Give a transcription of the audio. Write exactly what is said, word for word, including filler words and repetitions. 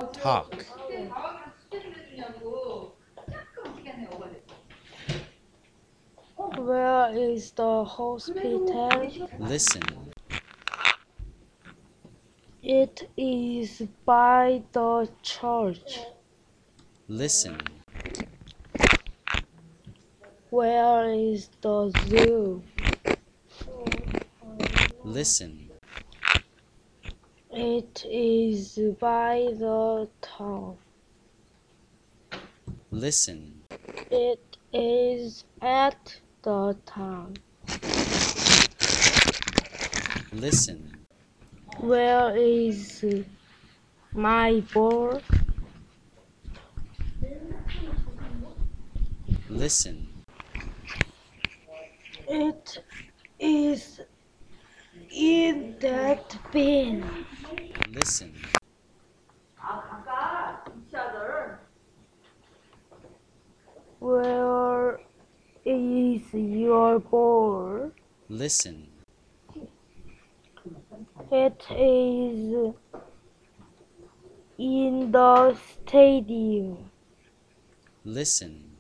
talk, Where is the hospital? listen, It is by the church. listen, Where is the zoo? listen, It is by the town. listen, It is at the town. listen, Where is my ball? listen, It is in that bin. listen, Where is your ball? listen, It is in the stadium. listen,